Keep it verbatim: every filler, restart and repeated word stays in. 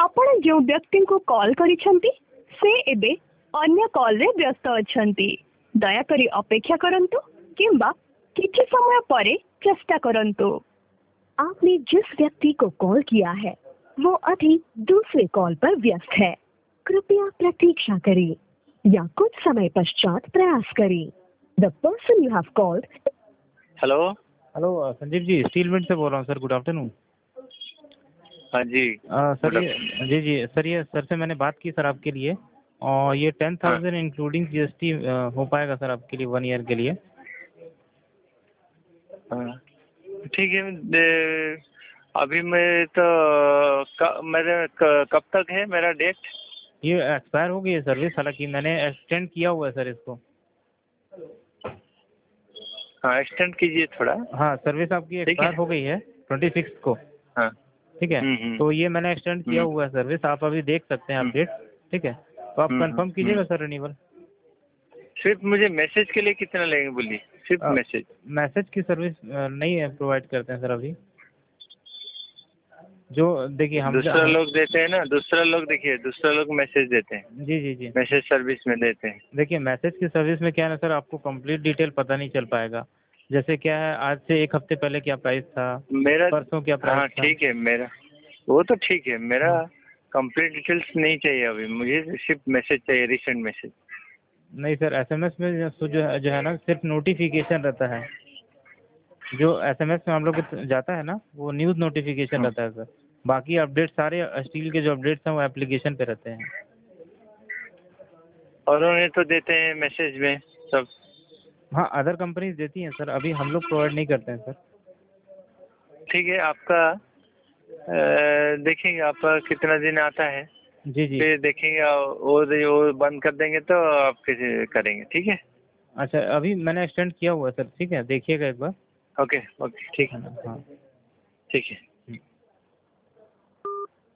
ଆପଣ ଯେଉଁ ବ୍ୟକ୍ତିଙ୍କୁ କଲ୍ କରିଛନ୍ତି ସେ ଏବେ अन्य कॉल रे व्यस्त अछंती। दयाकरी अपेक्षा करंतु किंबा किछि समय परे चेष्टा करंतु। आपने जिस व्यक्ति को कॉल किया है वो अभी दूसरे कॉल पर व्यस्त है। कृपया प्रतीक्षा करें या कुछ समय पश्चात प्रयास करें। The person you have called. Hello hello Sanjeev ji, steel mint से बोल रहा हूँ सर। Good afternoon. हाँ जी आ, सर ये जी जी सर ये सर से मैंने बात की सर आपके लिए, और ये टेन थाउजेंड इंक्लूडिंग जीएसटी हो पाएगा सर आपके लिए वन ईयर के लिए? हाँ ठीक है। दे- अभी मैं तो क, मेरे क, कब तक है मेरा डेट? ये एक्सपायर हो गई है सर्विस, हालांकि मैंने एक्सटेंड किया हुआ है सर इसको। हाँ एक्सटेंड कीजिए थोड़ा। हाँ, सर्विस आपकी एक्सपायर हो गई है ट्वेंटी सिक्स को। हाँ ठीक है, हम्म, हम्म, तो ये मैंने एक्सटेंड किया हम्म, हुआ है सर्विस, आप अभी देख सकते हैं हम्म, अपडेट। ठीक है, तो आप हम्म, कंफर्म हम्म। कीजिएगा सर रिन्यूअल। सिर्फ मुझे मैसेज के लिए कितना लेंगे बोलिए? सिर्फ मैसेज? मैसेज की सर्विस नहीं है, प्रोवाइड करते हैं सर अभी। जो देखिए हम दूसरा लोग देते हैं ना, दूसरा लोग देखिए दूसरा लोग मैसेज देते हैं। जी जी जी मैसेज सर्विस में देते हैं। देखिए मैसेज की सर्विस में क्या है ना सर, आपको कंप्लीट डिटेल पता नहीं चल पाएगा। जैसे क्या है, आज से एक हफ्ते पहले क्या प्राइस था, मेरा परसों क्या प्राइस हाँ था। ठीक है, मेरा वो तो ठीक है। मेरा हाँ। कंप्लीट डिटेल्स नहीं चाहिए अभी, मुझे सिर्फ मैसेज चाहिए, रिसेंट मैसेज। नहीं सर, एसएमएस में जो जो है जो है ना, सिर्फ नोटिफिकेशन रहता है। जो एसएमएस में हम लोग को जाता है ना, वो न्यूज़ नोटिफिकेशन रहता है सर। बाकी अपडेट सारे स्टील के जो अपडेट्स हैं वो एप्लीकेशन पे रहते हैं। और उन्हें तो देते हैं मैसेज में सब। हाँ, अदर कंपनीज देती हैं सर, अभी हम लोग प्रोवाइड नहीं करते हैं सर। ठीक है, आपका अ, देखेंगे आपका कितना दिन आता है, जी जी फिर देखेंगे। वो वो बंद कर देंगे तो आप कैसे करेंगे? ठीक है। अच्छा, अभी मैंने एक्सटेंड किया हुआ है सर। ठीक है, देखिएगा एक बार। ओके ओके ठीक है ना? हाँ। ठीक है।